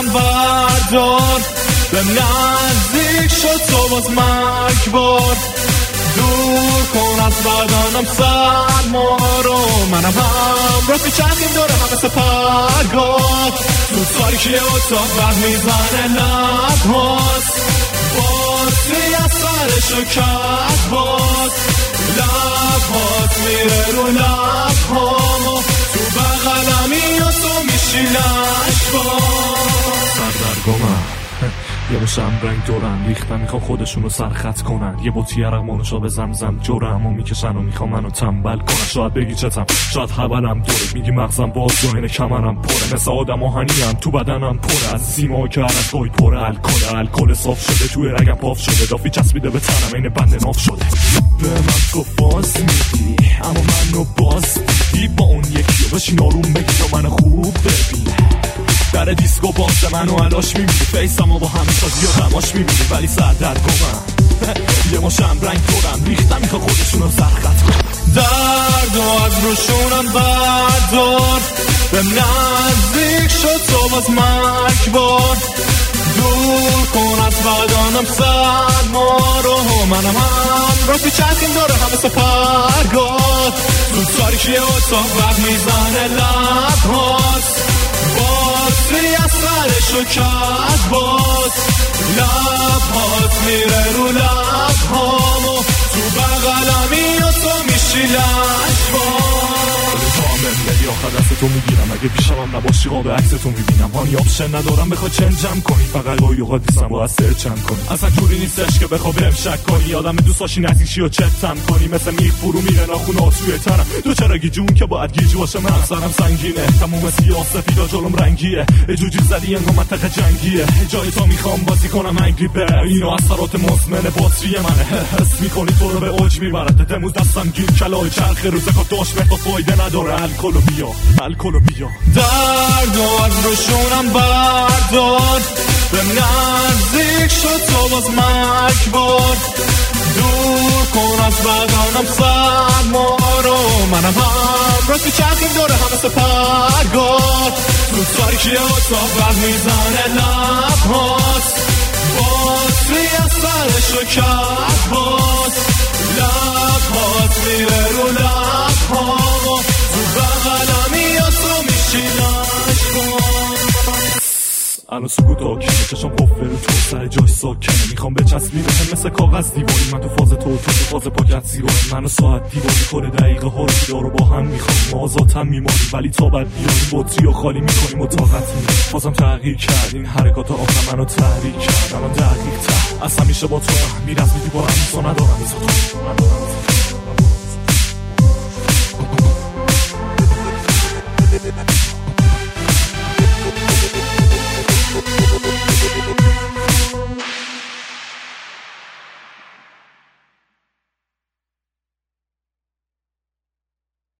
روشونم بردار، به نزدیک شد تو باز مرگبار. دور کن از بدنم سرما رو، منم هم رفی چرخیم داره همه سپرگاه. تو تاریکی اتاق برق میزنه لبهاست، بازی از سرشو کرد باز. لبهات میره رو لبهامو، تو بغلمی و تو میشی لشباز. سردرگمم یه باشم رنگ دورم ریختم، میخوام خودشونو سرخط کنن. یه بوتی عرقمانوشا به زمزم جورم و میکشن و میخوام منو تنبل کنن. شاید بگی چتم، شاید خبرم دوره، میگی مغزم باز و این کمرم پره. مثل آدم آهنیم تو بدنم پره، از سیما که عرق باید پره. الکل صاف شده توی رگم پاف شده، دافی چسبیده به تنم این بند ناف شده. به من تو باز میدی اما منو باز دیدی، با اون یکی رو بشین آروم بگی تا منو خوب ببین. در دیسکو باز منو علاش میبینی، فیسم و با همه سازی و غماش میبینی. ولی سردرگمم یه مشم رنگ دورم ریختم، میخوا خودشونو سرخط کنم. درد و از روشونم بردار، به نزدیک شد تو باز مرگبار. دور کن از بدنم سرما رو، منم هم رفتی چرخیم داره همه سپرگاه. تو تاریکی اتاق برق میزنه لبهاست، بازی از سرشو کرد باز. لبهات میره رو لبهامو، تو بغلمی و تو میشی لشباز. ملی آخر دست تو میگیرم، اگه بیشمم نباشی قاب عکس تو میبینم. هانی آپشن ندارم بخواد چنجم کنی، فقط گاهی اوقات دیستم باید سرچم کنی. اصلا جوری نیستش که بخواه بهم شک کنی، آدم دوست باشی نزدیشی و چتم کنی. مثل میخ فرو میره ناخونات توی تنم، تو چرا گیجون که باید گیج باشه. من سرم سنگینه، تموم سیاه سفیدا جلوم رنگیه. جوجی زدی انگار منطقه جنگیه، جای تو میخوام بازی کنم انگری به اینو اثرات مزمن باتری منه. حس میکنی تو رو به اوج میبرد، تموز دستم گیر کلاه چرخ روزگار داشت بهت فایده نداره. الکل و بیا درد و از روشونم بردار، به نزدیک شد تو باز مرگبار. دور کن از بدنم سرما رو، منم هم رفتی چرخیم داره همه سپرگاه. تو تاریکی اتاق برق میزنه لبهاست، بازی از سرشو کرد باز. لبهات میره رو لبهامو، تو بغلمی و تو میشی لشباز. الان سکوت آکنه، چشم قفل رو تو سر جاش ساکنه. میخوام بچسبیدم مثل کاغذ دیواری، من تو فاز تو فاز پاکت زیبایی. منو ساعت دیواری کنه دقیقه ها رو با هم میخواییم. آزادم میمونیم ولی تا بعد بیاریم بطری و خالی میکنیم و طاقت میدیم. بازم تغییر کرد این حرکات آخر منو تحریک کرد. الان دقیق تر از همیشه با تو میرسمی تو با هم ندارم